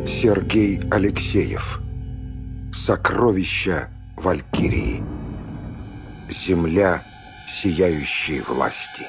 Сергей Алексеев. Сокровища Валькирии. Земля сияющей власти.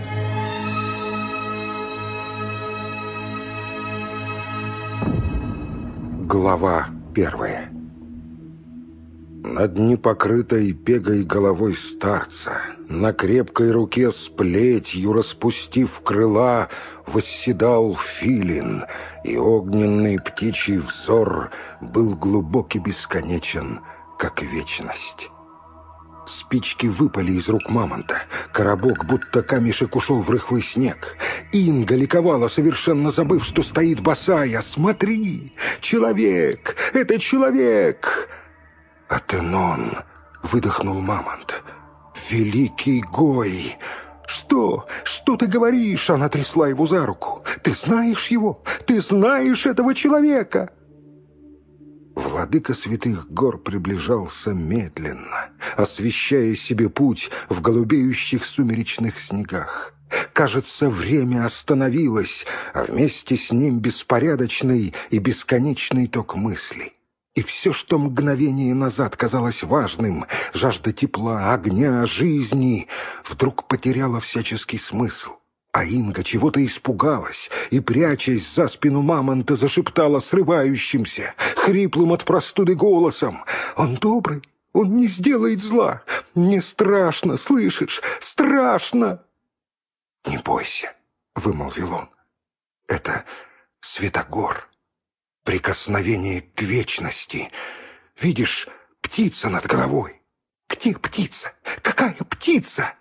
Глава 1. Над непокрытой пегой головой старца, на крепкой руке с плетью, распустив крыла, восседал филин, и огненный птичий взор был глубок и бесконечен, как вечность. Спички выпали из рук мамонта. Коробок, будто камешек, ушел в рыхлый снег. Инга ликовала, совершенно забыв, что стоит босая. «Смотри! Человек! Это человек!» «Атенон!» — выдохнул мамонт. «Великий Гой!» «Что? Что ты говоришь?» — она трясла его за руку. «Ты знаешь его? Ты знаешь этого человека?» Владыка святых гор приближался медленно, освещая себе путь в голубеющих сумеречных снегах. Кажется, время остановилось, а вместе с ним беспорядочный и бесконечный ток мыслей. И все, что мгновение назад казалось важным, жажда тепла, огня, жизни, вдруг потеряла всяческий смысл. А Инга чего-то испугалась и, прячась за спину мамонта, зашептала срывающимся, хриплым от простуды голосом: «Он добрый, он не сделает зла. Мне страшно, слышишь? Страшно!» «Не бойся», — вымолвил он. «Это Святогор. Прикосновение к вечности. Видишь, птица над головой». «Где птица? Какая птица?»